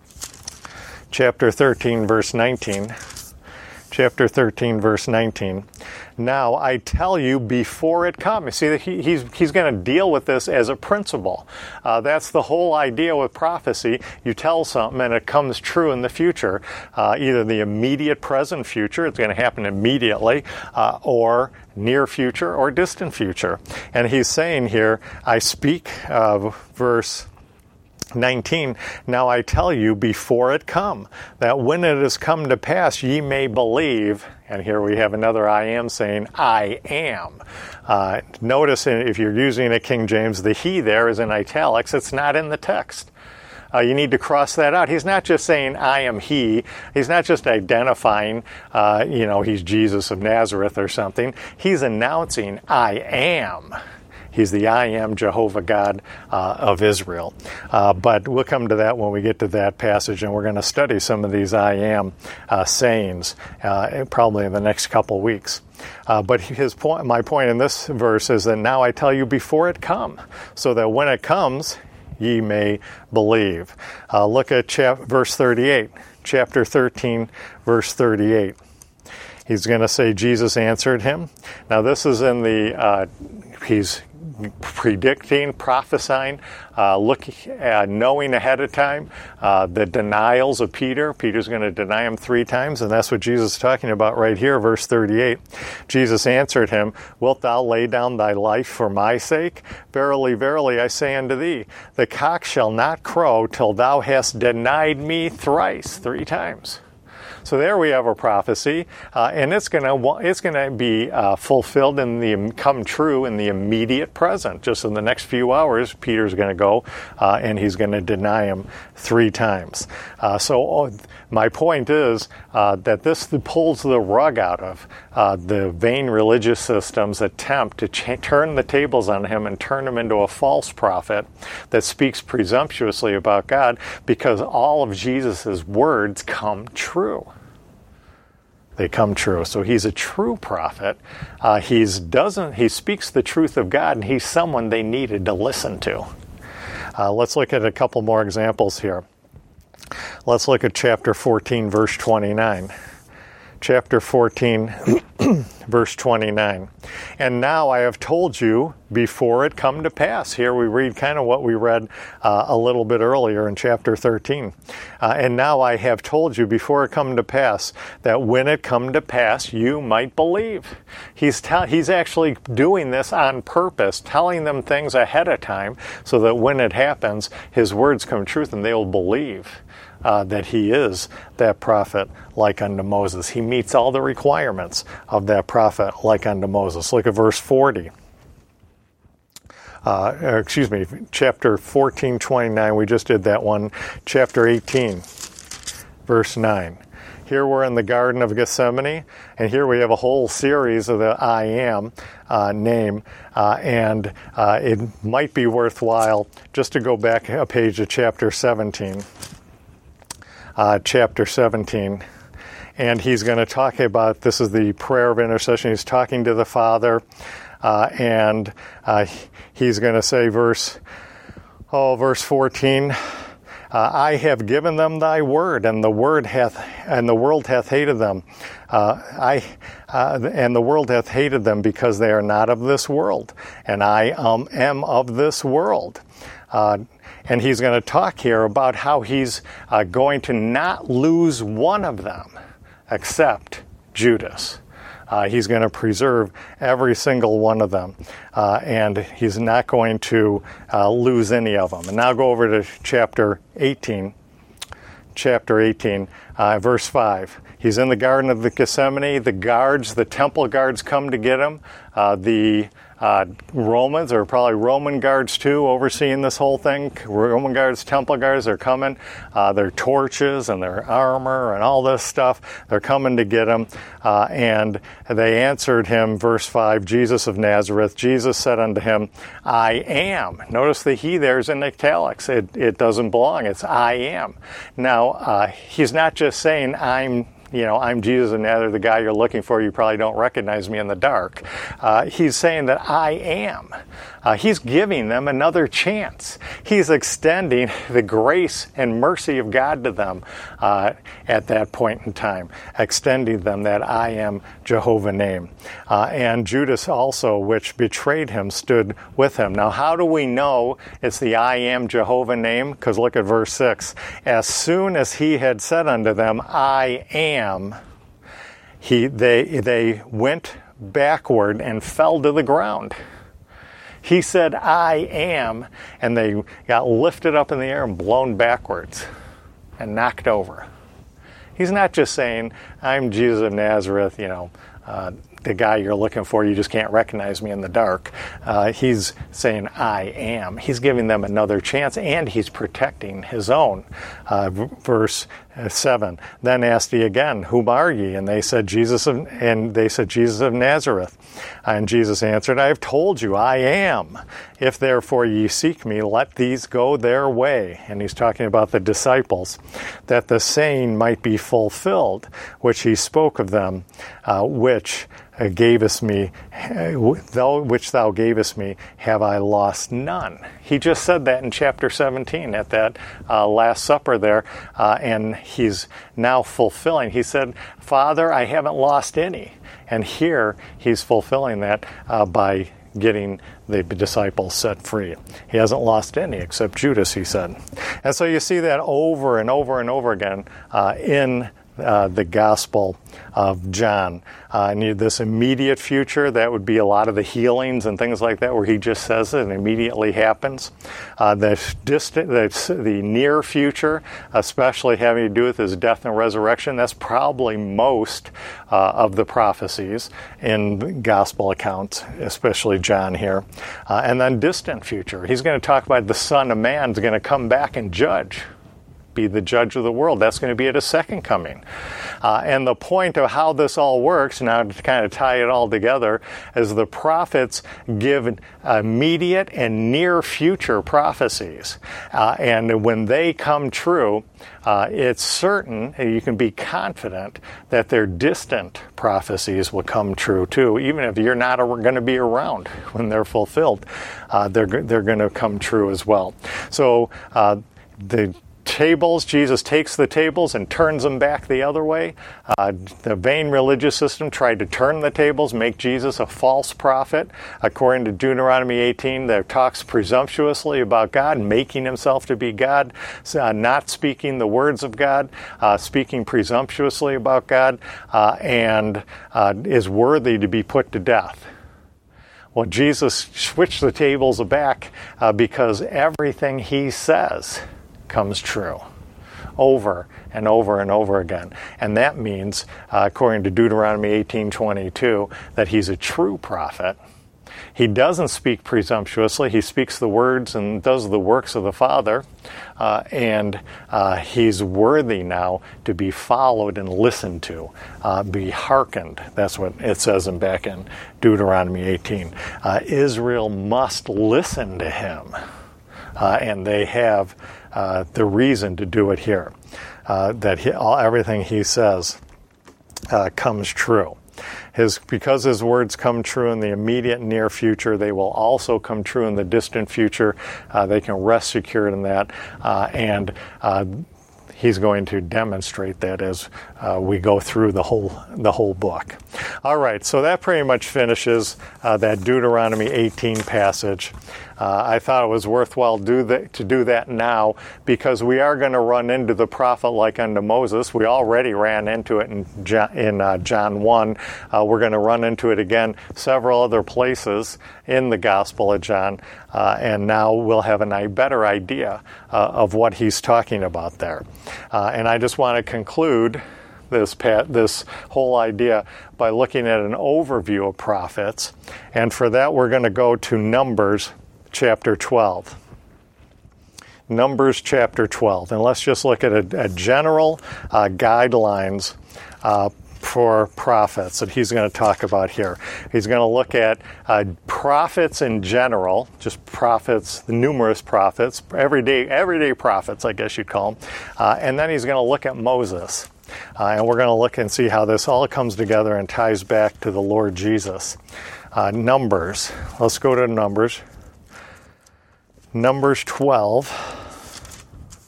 verse 19. Chapter 13, verse 19. Now I tell you before it comes. You see, he's going to deal with this as a principle. That's the whole idea with prophecy. You tell something and it comes true in the future. Either the immediate present future, it's going to happen immediately, or near future or distant future. And he's saying here, I speak of verse 19, now I tell you before it come, that when it is come to pass ye may believe. And here we have another I am saying, I am. Notice if you're using a King James, the he there is in italics. It's not in the text. You need to cross that out. He's not just saying, I am he. He's not just identifying, he's Jesus of Nazareth or something. He's announcing, I am. He's the I am Jehovah God of Israel. But we'll come to that when we get to that passage, and we're going to study some of these I am sayings probably in the next couple weeks. But my point in this verse is that now I tell you before it come, so that when it comes, ye may believe. Look at verse 38, chapter 13, verse 38. He's going to say, Jesus answered him. Now this is in he's predicting, prophesying, knowing ahead of time the denials of Peter. Peter's going to deny him 3 times, and that's what Jesus is talking about right here, verse 38. Jesus answered him, wilt thou lay down thy life for my sake? Verily, verily, I say unto thee, the cock shall not crow till thou hast denied me thrice, 3 times. So there we have a prophecy, and it's going to be fulfilled come true in the immediate present. Just in the next few hours, Peter's going to go, and he's going to deny him 3 times. My point is that this pulls the rug out of the vain religious systems attempt to turn the tables on him and turn him into a false prophet that speaks presumptuously about God, because all of Jesus' words come true. They come true. So he's a true prophet. He speaks the truth of God, and he's someone they needed to listen to. Let's look at a couple more examples here. Let's look at chapter 14, verse 29. Chapter 14, verse 29. And now I have told you before it come to pass. Here we read kind of what we read a little bit earlier in chapter 13. And now I have told you before it come to pass, that when it come to pass, you might believe. He's actually doing this on purpose, telling them things ahead of time, so that when it happens, his words come true and they will believe that he is that prophet like unto Moses. He meets all the requirements of that prophet like unto Moses. Look at verse 40. Chapter 14, 29. We just did that one. Chapter 18, verse 9. Here we're in the Garden of Gethsemane, and here we have a whole series of the I am name, and it might be worthwhile just to go back a page to chapter 17. Chapter 17. and he's going to talk about, this is the prayer of intercession. He's talking to the Father, and he's going to say, verse 14, I have given them thy word, and the world hath hated them. And the world hath hated them because they are not of this world, and I am of this world. And he's going to talk here about how he's going to not lose one of them except Judas. He's going to preserve every single one of them, and he's not going to lose any of them. And now go over to chapter 18, verse 5. He's in the Garden of the Gethsemane. The temple guards come to get him. The Romans, or probably Roman guards too, overseeing this whole thing. Roman guards, temple guards, they're coming. Their torches and their armor and all this stuff, they're coming to get him. And they answered him, verse 5, Jesus of Nazareth. Jesus said unto him, I am. Notice the he there is in italics. It doesn't belong. It's I am. Now, he's not just saying I'm Jesus of Nazareth, the guy you're looking for. You probably don't recognize me in the dark. He's saying that I am. He's giving them another chance. He's extending the grace and mercy of God to them at that point in time, extending them that I am Jehovah name. And Judas also, which betrayed him, stood with him. Now, how do we know it's the I am Jehovah name? Because look at verse 6. As soon as he had said unto them, I am, they went backward and fell to the ground. He said, I am, and they got lifted up in the air and blown backwards and knocked over. He's not just saying, I'm Jesus of Nazareth, the guy you're looking for, you just can't recognize me in the dark. He's saying, I am. He's giving them another chance, and he's protecting his own. Verse 7, then asked he again, whom are ye? And they said, Jesus of Nazareth. And Jesus answered, I have told you, I am. If therefore ye seek me, let these go their way. And he's talking about the disciples, that the saying might be fulfilled, which he spoke of them, which gavest me, which thou gavest me, have I lost none. He just said that in chapter 17 at that Last Supper there, and he's now fulfilling. He said, Father, I haven't lost any. And here he's fulfilling that by getting the disciples set free. He hasn't lost any except Judas, he said. And so you see that over and over and over again in the Gospel of John. And this immediate future, that would be a lot of the healings and things like that, where he just says it and immediately happens. The near future, especially having to do with his death and resurrection, that's probably most of the prophecies in Gospel accounts, especially John here. And then distant future, he's going to talk about the Son of Man is going to come back and be the judge of the world. That's going to be at his second coming. And the point of how this all works, now to kind of tie it all together, is the prophets give immediate and near future prophecies. And when they come true, it's certain, you can be confident, that their distant prophecies will come true too. Even if you're not going to be around when they're fulfilled, they're going to come true as well. So the tables, Jesus takes the tables and turns them back the other way. The vain religious system tried to turn the tables, make Jesus a false prophet. According to Deuteronomy 18, that talks presumptuously about God, making himself to be God, not speaking the words of God, speaking presumptuously about God, and is worthy to be put to death. Well, Jesus switched the tables back because everything he says comes true over and over and over again. And that means, according to Deuteronomy 18:22, that he's a true prophet. He doesn't speak presumptuously. He speaks the words and does the works of the Father. And he's worthy now to be followed and listened to, be hearkened. That's what it says back in Deuteronomy 18. Israel must listen to him. And they have the reason to do it here. Everything he says comes true. Because his words come true in the immediate near future, they will also come true in the distant future. They can rest secured in that, and he's going to demonstrate that as we go through the whole book. All right, so that pretty much finishes that Deuteronomy 18 passage. I thought it was worthwhile to do that now, because we are going to run into the prophet like unto Moses. We already ran into it in John 1. We're going to run into it again several other places in the Gospel of John, and now we'll have a better idea of what he's talking about there. And I just want to conclude this whole idea by looking at an overview of prophets. And for that, we're going to go to Numbers chapter 12. Numbers chapter 12. And let's just look at a general guidelines for prophets that he's going to talk about here. He's going to look at prophets in general, just prophets, the numerous prophets, everyday prophets, I guess you'd call them. And then he's going to look at Moses. And we're going to look and see how this all comes together and ties back to the Lord Jesus. Numbers. Let's go to Numbers. Numbers 12.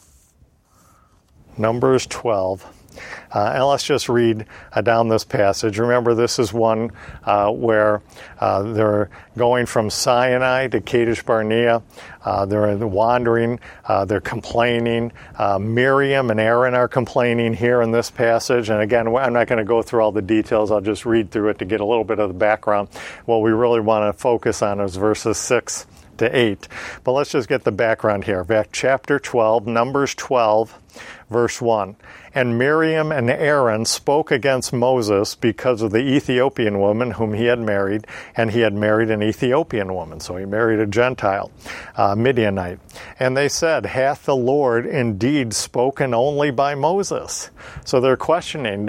Numbers 12. And let's just read down this passage. Remember, this is one where they're going from Sinai to Kadesh Barnea. They're wandering. They're complaining. Miriam and Aaron are complaining here in this passage. And again, I'm not going to go through all the details. I'll just read through it to get a little bit of the background. What we really want to focus on is verses 6 to 8. But let's just get the background here. Back chapter 12, Numbers 12, verse 1. And Miriam and Aaron spoke against Moses because of the Ethiopian woman whom he had married, and he had married an Ethiopian woman. So he married a Gentile, Midianite. And they said, hath the Lord indeed spoken only by Moses? So they're questioning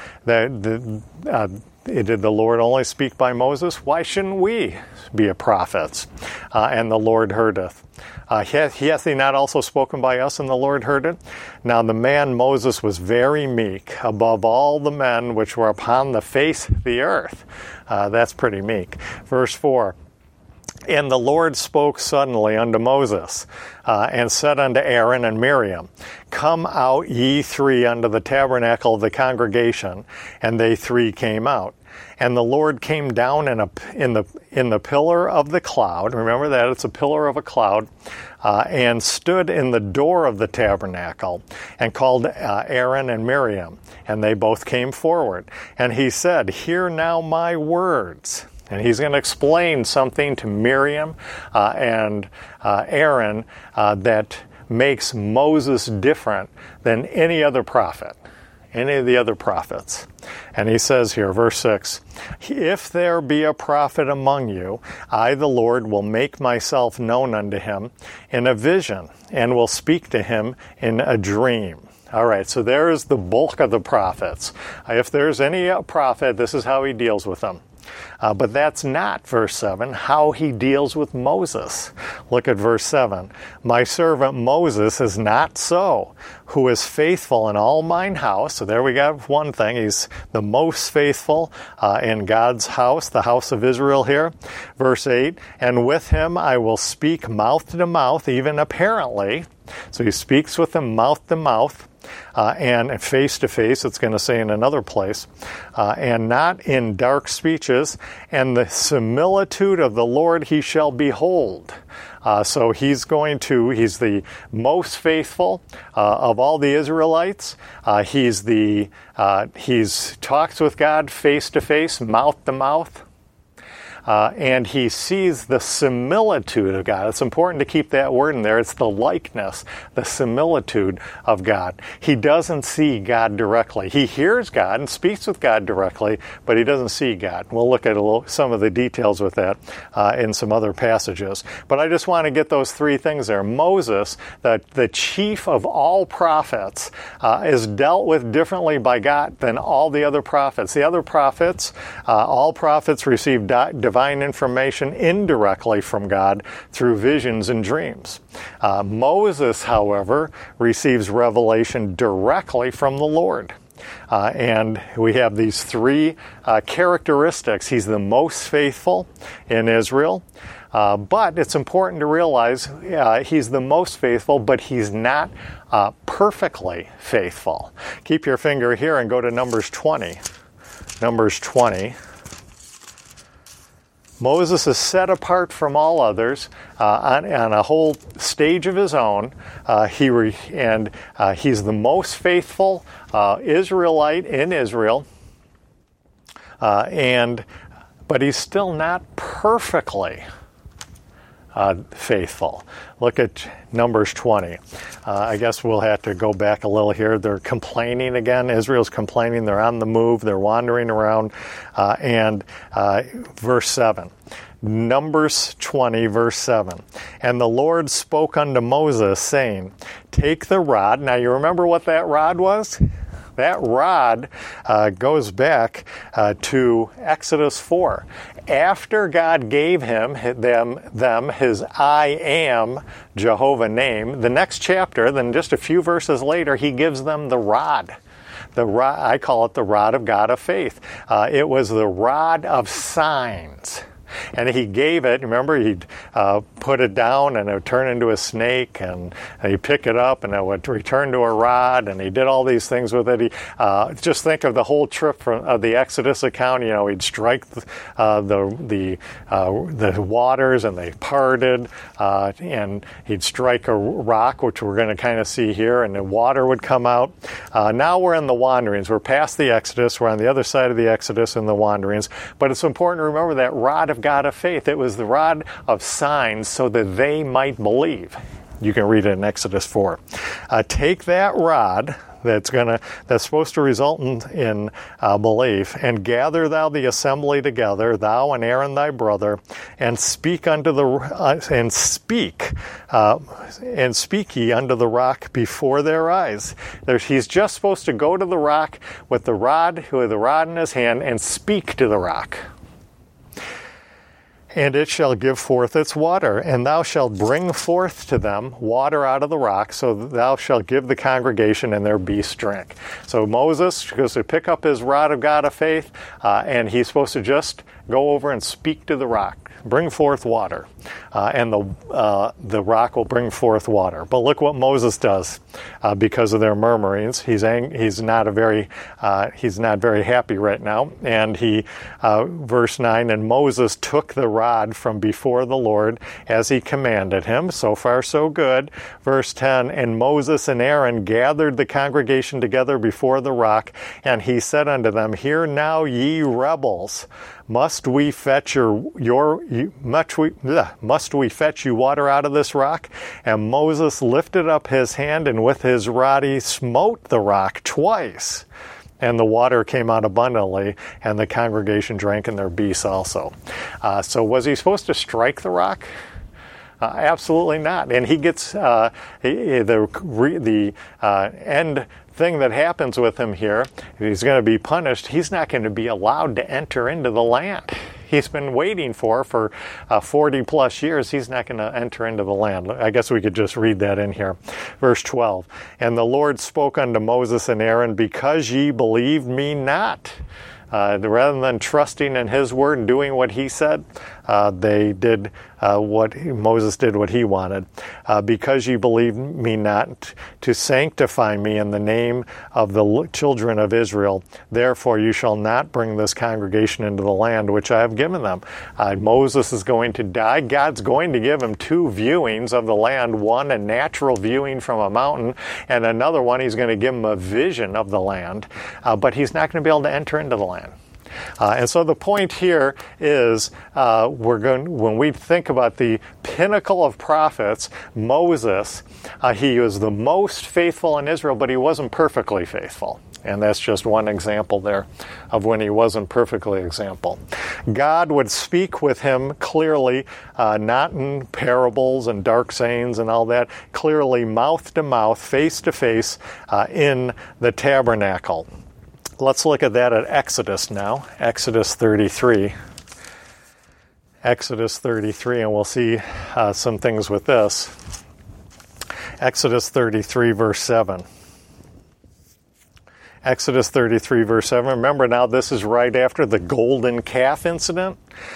did the Lord only speak by Moses? Why shouldn't we be prophets? And the Lord heardeth. Hath he not also spoken by us, and the Lord heard it? Now the man Moses was very meek above all the men which were upon the face of the earth. That's pretty meek. Verse 4. And the Lord spoke suddenly unto Moses, and said unto Aaron and Miriam, come out ye three unto the tabernacle of the congregation. And they three came out. And the Lord came down in the pillar of the cloud. Remember that, it's a pillar of a cloud, and stood in the door of the tabernacle, and called Aaron and Miriam. And they both came forward. And he said, hear now my words. And he's going to explain something to Miriam and Aaron that makes Moses different than any other prophet, any of the other prophets. And he says here, verse 6, if there be a prophet among you, I, the Lord, will make myself known unto him in a vision, and will speak to him in a dream. All right, so there is the bulk of the prophets. If there's any prophet, this is how he deals with them. But that's not, verse 7, how he deals with Moses. Look at verse 7. My servant Moses is not so, who is faithful in all mine house. So there we got one thing. He's the most faithful in God's house, the house of Israel here. Verse 8, and with him I will speak mouth to mouth, even apparently. So he speaks with them mouth to mouth. And face to face, it's going to say in another place, and not in dark speeches, and the similitude of the Lord he shall behold. So he's the most faithful of all the Israelites. He's talks with God face to face, mouth to mouth. And he sees the similitude of God. It's important to keep that word in there. It's the likeness, the similitude of God. He doesn't see God directly. He hears God and speaks with God directly, but he doesn't see God. We'll look at some of the details with that in some other passages. But I just want to get those three things there. Moses, the chief of all prophets, is dealt with differently by God than all the other prophets. The other prophets, all prophets receive divine information indirectly from God through visions and dreams. Moses, however, receives revelation directly from the Lord. And we have these three characteristics. He's the most faithful in Israel. But it's important to realize he's the most faithful, but he's not perfectly faithful. Keep your finger here and go to Numbers 20. Numbers 20. Moses is set apart from all others on a whole stage of his own. He's the most faithful Israelite in Israel. But he's still not perfectly faithful. Look at Numbers 20. I guess we'll have to go back a little here. They're complaining again. Israel's complaining. They're on the move. They're wandering around. Verse 7. Numbers 20, verse 7. And the Lord spoke unto Moses, saying, take the rod. Now you remember what that rod was? That rod goes back to Exodus 4. After God gave them his I am Jehovah name, the next chapter, then just a few verses later, he gives them the rod. The rod, I call it the rod of God of faith. It was the rod of signs. And he gave it, remember, he'd put it down and it would turn into a snake, and he'd pick it up and it would return to a rod, and he did all these things with it. Just think of the whole trip of the Exodus account. He'd strike the waters and they parted, and he'd strike a rock, which we're going to kind of see here, and the water would come out. Now we're in the wanderings. We're past the Exodus. We're on the other side of the Exodus in the wanderings. But it's important to remember that rod of God of faith. It was the rod of signs so that they might believe. You can read it in Exodus 4. Take that rod that's supposed to result in belief, and gather thou the assembly together, thou and Aaron thy brother, and speak ye unto the rock before their eyes. He's just supposed to go to the rock with the rod in his hand and speak to the rock. And it shall give forth its water, and thou shalt bring forth to them water out of the rock, so that thou shalt give the congregation and their beasts drink. So Moses goes to pick up his rod of God of faith, and he's supposed to just go over and speak to the rock. Bring forth water, and the rock will bring forth water. But look what Moses does because of their murmurings. He's not very happy right now. And verse 9, and Moses took the rod from before the Lord as he commanded him. So far, so good. Verse 10, and Moses and Aaron gathered the congregation together before the rock, and he said unto them, hear now, ye rebels, must we fetch you water out of this rock? And Moses lifted up his hand, and with his rod he smote the rock twice. And the water came out abundantly, and the congregation drank, and their beasts also. So was he supposed to strike the rock? Absolutely not. And he gets the end thing that happens with him here. He's going to be punished. He's not going to be allowed to enter into the land. He's been waiting for 40 plus years. He's not going to enter into the land. I guess we could just read that in here. Verse 12. And the Lord spoke unto Moses and Aaron, because ye believed me not. Rather than trusting in his word and doing what he said, they did Moses did what he wanted. Because you believed me not, to sanctify me in the name of the children of Israel, therefore you shall not bring this congregation into the land which I have given them. Moses is going to die. God's going to give him two viewings of the land, one a natural viewing from a mountain, and another one he's going to give him a vision of the land, but he's not going to be able to enter into the land. And so the point here is when we think about the pinnacle of prophets, Moses, he was the most faithful in Israel, but he wasn't perfectly faithful. And that's just one example there of when he wasn't perfectly example. God would speak with him clearly, not in parables and dark sayings and all that, clearly mouth to mouth, face to face in the tabernacle. Let's look at that at Exodus now, Exodus 33. Exodus 33, and we'll see some things with this. Exodus 33, verse 7. Exodus 33, verse 7. Remember now, this is right after the golden calf incident.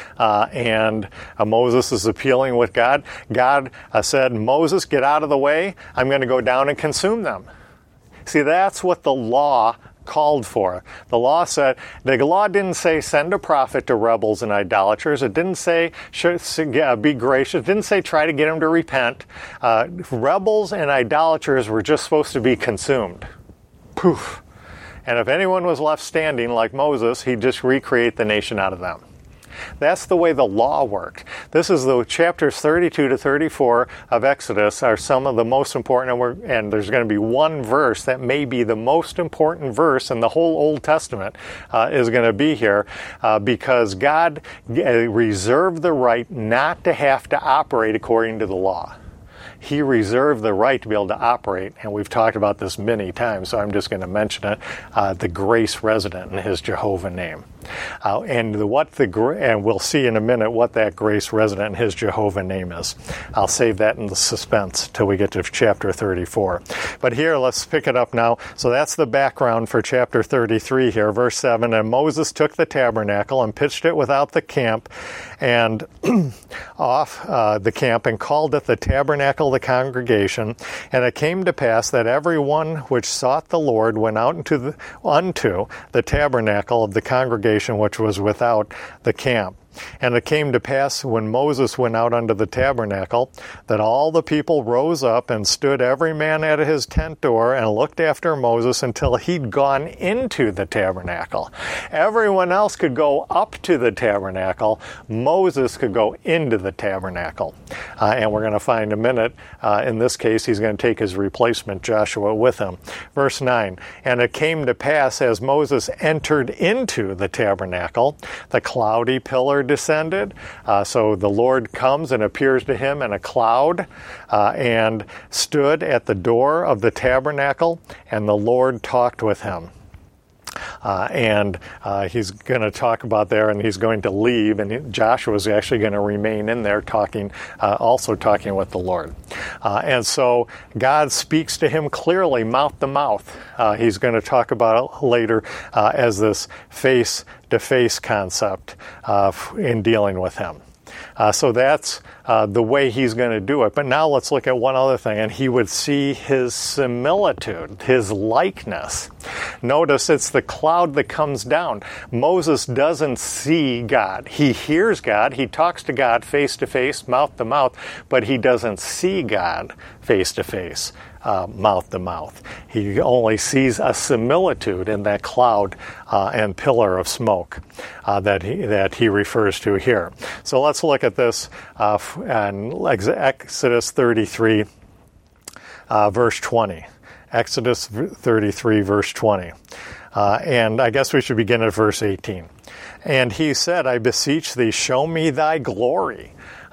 And Moses is appealing with God. God said, Moses, get out of the way. I'm going to go down and consume them. See, that's what the law called for. The law said, the law didn't say send a prophet to rebels and idolaters. It didn't say be gracious. It didn't say try to get them to repent. Rebels and idolaters were just supposed to be consumed. Poof. And if anyone was left standing like Moses, he'd just recreate the nation out of them. That's the way the law worked. This is the chapters 32 to 34 of Exodus are some of the most important, and there's going to be one verse that may be the most important verse in the whole Old Testament is going to be here because God reserved the right not to have to operate according to the law. He reserved the right to be able to operate, and we've talked about this many times, so I'm just going to mention it, the grace resident in his Jehovah name. And we'll see in a minute what that grace resident in his Jehovah name is. I'll save that in the suspense till we get to chapter 34. But here, let's pick it up now. So that's the background for chapter 33 here, verse 7. And Moses took the tabernacle and pitched it without the camp and off the camp and called it the tabernacle of the congregation. And it came to pass that every one which sought the Lord went out unto the tabernacle of the congregation which was without the camp. And it came to pass when Moses went out unto the tabernacle that all the people rose up and stood every man at his tent door and looked after Moses until he'd gone into the tabernacle. Everyone else could go up to the tabernacle. Moses could go into the tabernacle. And we're going to find a minute, in this case, he's going to take his replacement Joshua with him. Verse 9, and it came to pass as Moses entered into the tabernacle, the cloudy pillar descended. So the Lord comes and appears to him in a cloud and stood at the door of the tabernacle, and the Lord talked with him. And he's going to talk about there, and he's going to leave, and Joshua is actually going to remain in there also talking with the Lord. And so God speaks to him clearly, mouth to mouth. He's going to talk about it later as this face-to-face concept in dealing with him. So that's the way he's going to do it. But now let's look at one other thing, and he would see his similitude, his likeness. Notice it's the cloud that comes down. Moses doesn't see God. He hears God. He talks to God face to face, mouth to mouth, but he doesn't see God face to face, mouth to mouth. He only sees a similitude in that cloud and pillar of smoke that he refers to here. So let's look at this in Exodus 33, verse 20. Exodus 33, verse 20. And I guess we should begin at verse 18. And he said, I beseech thee, show me thy glory.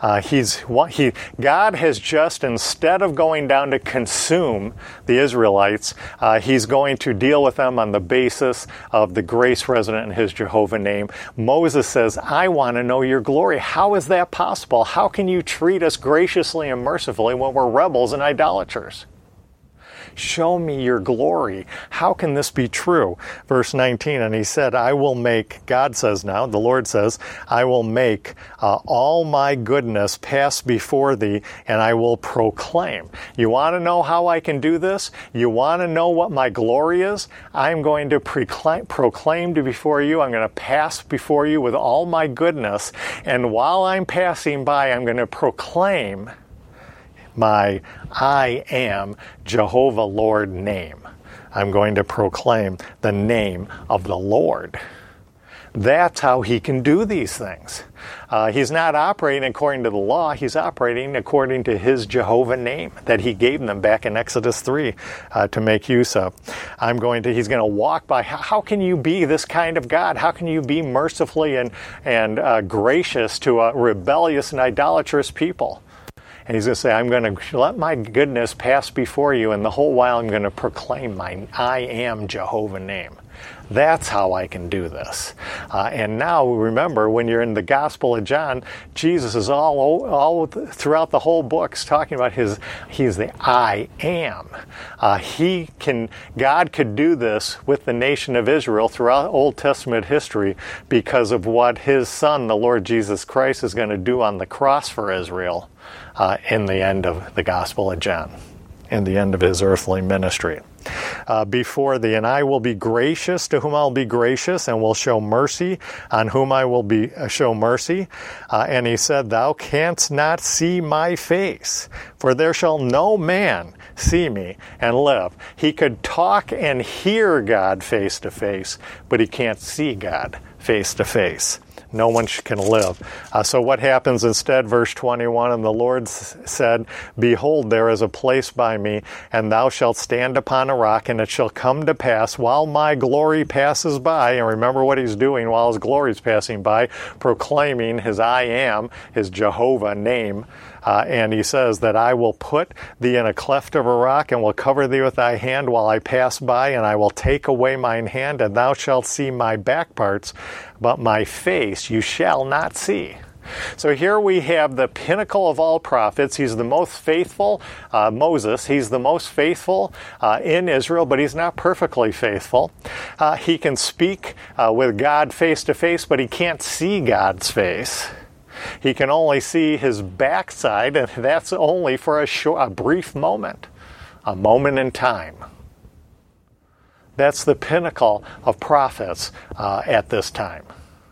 God has just, instead of going down to consume the Israelites, he's going to deal with them on the basis of the grace resident in his Jehovah name. Moses says, I want to know your glory. How is that possible? How can you treat us graciously and mercifully when we're rebels and idolaters? Show me your glory. How can this be true? Verse 19, and he said, I will make, God says now, the Lord says, I will make all my goodness pass before thee, and I will proclaim. You want to know how I can do this? You want to know what my glory is? I'm going to proclaim to before you. I'm going to pass before you with all my goodness, and while I'm passing by, I'm going to proclaim my I am Jehovah Lord name. I'm going to proclaim the name of the Lord. That's how he can do these things. He's not operating according to the law. He's operating according to his Jehovah name that he gave them back in Exodus 3 to make use of. He's going to walk by. How can you be this kind of God? How can you be mercifully and gracious to a rebellious and idolatrous people? And he's going to say, I'm going to let my goodness pass before you, and the whole while I'm going to proclaim my I am Jehovah name. That's how I can do this. And now remember, when you're in the Gospel of John, Jesus is all throughout the whole book talking about he's the I am. God could do this with the nation of Israel throughout Old Testament history because of what his son, the Lord Jesus Christ, is going to do on the cross for Israel in the end of the Gospel of John, in the end of his earthly ministry. And I will be gracious to whom I'll be gracious, and will show mercy on whom I will show mercy. And he said, thou canst not see my face, for there shall no man see me and live. He could talk and hear God face to face, but he can't see God face to face. No one can live. So what happens instead? Verse 21, and the Lord said, behold, there is a place by me, and thou shalt stand upon a rock, and it shall come to pass while my glory passes by. And remember what he's doing while his glory is passing by, proclaiming his I am, his Jehovah name. And he says that I will put thee in a cleft of a rock, and will cover thee with thy hand while I pass by, and I will take away mine hand, and thou shalt see my back parts, but my face you shall not see. So here we have the pinnacle of all prophets. He's the most faithful, Moses. He's the most faithful in Israel, but he's not perfectly faithful. He can speak with God face to face, but he can't see God's face. He can only see his backside, and that's only for a brief moment, a moment in time. That's the pinnacle of prophets at this time.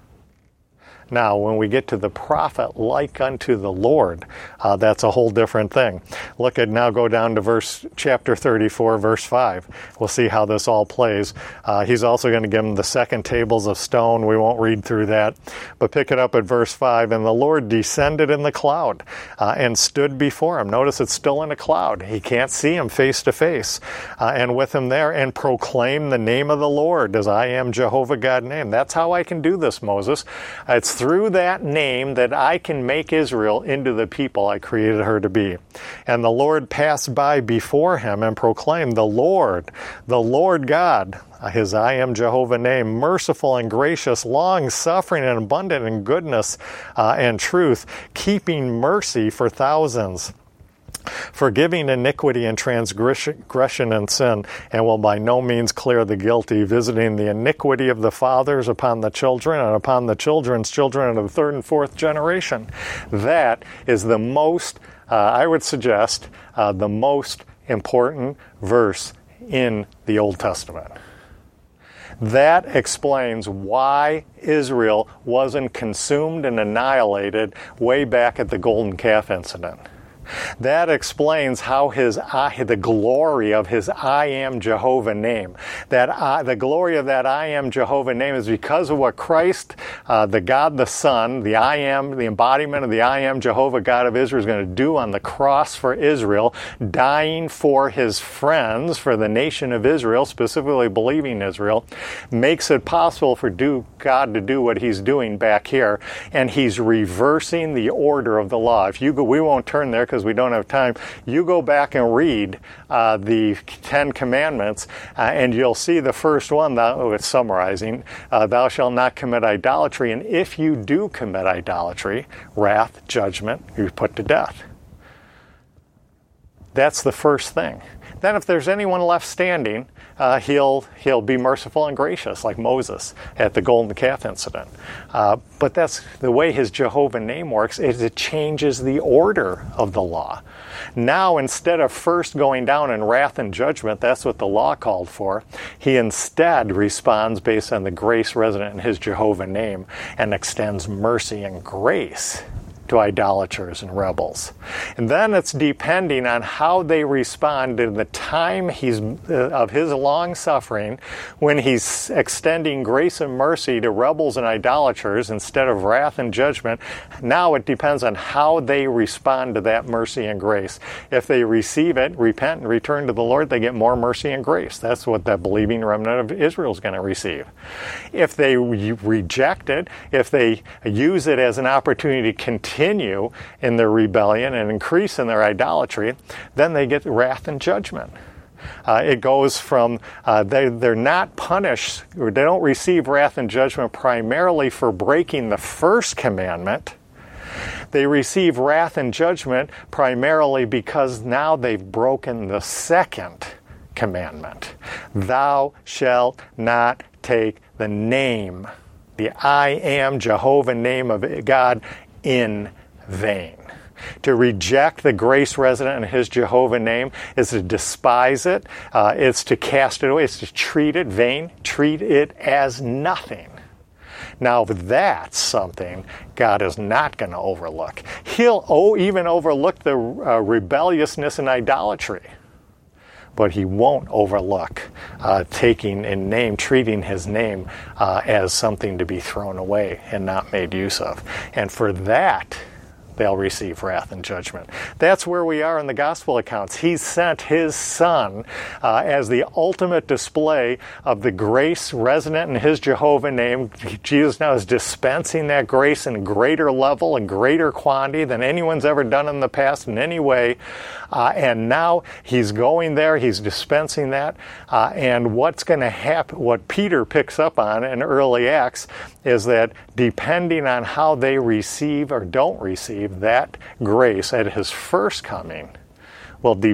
Now, when we get to the prophet like unto the Lord, that's a whole different thing. Go down to chapter 34, verse 5. We'll see how this all plays. He's also going to give him the second tables of stone. We won't read through that. But pick it up at verse 5. And the Lord descended in the cloud and stood before him. Notice it's still in a cloud. He can't see him face to face. And with him there, and proclaim the name of the Lord, as I am Jehovah God name. That's how I can do this, Moses. It's through that name that I can make Israel into the people I created her to be. And the Lord passed by before him and proclaimed, the Lord God, his I am Jehovah name, merciful and gracious, long-suffering and abundant in goodness and truth, keeping mercy for thousands, forgiving iniquity and transgression and sin, and will by no means clear the guilty, visiting the iniquity of the fathers upon the children, and upon the children's children of the third and fourth generation. That is the most, I would suggest, the most important verse in the Old Testament. That explains why Israel wasn't consumed and annihilated way back at the golden calf incident. That explains how the glory of his I am Jehovah name, the glory of that I am Jehovah name is because of what Christ, the God the Son, the I am, the embodiment of the I am Jehovah God of Israel is going to do on the cross for Israel, dying for his friends, for the nation of Israel, specifically believing Israel, makes it possible for God to do what he's doing back here, and he's reversing the order of the law. We won't turn there because we don't have time. You go back and read the Ten Commandments, and you'll see the first one, it's summarizing, thou shalt not commit idolatry, and if you do commit idolatry, wrath, judgment, you're put to death. That's the first thing. Then if there's anyone left standing, he'll be merciful and gracious, like Moses at the golden calf incident. But that's the way his Jehovah name works, is it changes the order of the law. Now, instead of first going down in wrath and judgment, that's what the law called for, he instead responds based on the grace resident in his Jehovah name and extends mercy and grace to idolaters and rebels. And then it's depending on how they respond in the time of his long suffering, when he's extending grace and mercy to rebels and idolaters instead of wrath and judgment. Now it depends on how they respond to that mercy and grace. If they receive it, repent and return to the Lord, they get more mercy and grace. That's what that believing remnant of Israel is going to receive. If they reject it, if they use it as an opportunity to continue continue in their rebellion and increase in their idolatry, then they get wrath and judgment. It goes from they're not punished, or they don't receive wrath and judgment primarily for breaking the first commandment. They receive wrath and judgment primarily because now they've broken the second commandment. Thou shalt not take the name, the I am Jehovah name of God, in vain. To reject the grace resident in his Jehovah name is to despise it. It's to cast it away. It's to treat it vain, treat it as nothing. Now, that's something God is not going to overlook. He'll even overlook the rebelliousness and idolatry. But he won't overlook taking in name, treating his name as something to be thrown away and not made use of. And for that, they'll receive wrath and judgment. That's where we are in the gospel accounts. He sent his Son as the ultimate display of the grace resident in his Jehovah name. Jesus now is dispensing that grace in greater level and greater quantity than anyone's ever done in the past in any way. And now he's going there, he's dispensing that. And what's going to happen, what Peter picks up on in early Acts, is that depending on how they receive or don't receive that grace at his first coming, will lead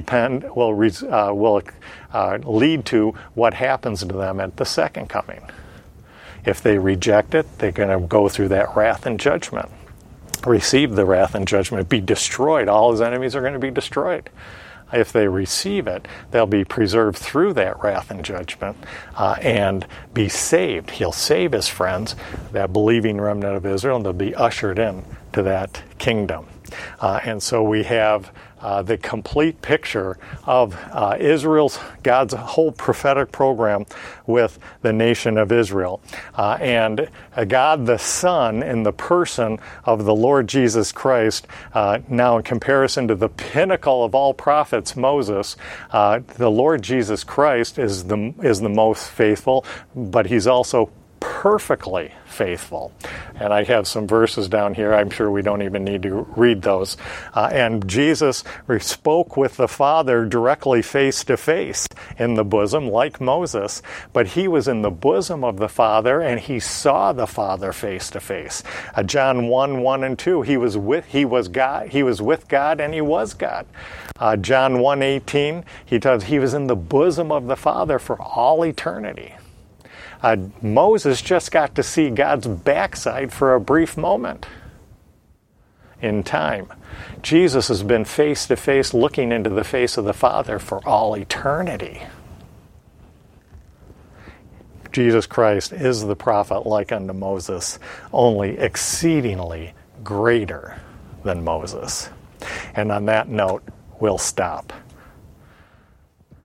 to what happens to them at the second coming. If they reject it, they're going to go through that wrath and judgment, receive the wrath and judgment, be destroyed. All his enemies are going to be destroyed. If they receive it, they'll be preserved through that wrath and judgment and be saved. He'll save his friends, that believing remnant of Israel, and they'll be ushered in to that kingdom. And so we have the complete picture of God's whole prophetic program with the nation of Israel. And God the Son, in the person of the Lord Jesus Christ, now in comparison to the pinnacle of all prophets, Moses, the Lord Jesus Christ is the most faithful, but he's also perfectly faithful. And I have some verses down here. I'm sure we don't even need to read those. And Jesus spoke with the Father directly face to face in the bosom, like Moses, but he was in the bosom of the Father and he saw the Father face to face. John 1 and 2, he was with God and he was God. John 1:18, he was in the bosom of the Father for all eternity. Moses just got to see God's backside for a brief moment in time. Jesus has been face to face looking into the face of the Father for all eternity. Jesus Christ is the prophet like unto Moses, only exceedingly greater than Moses. And on that note, we'll stop.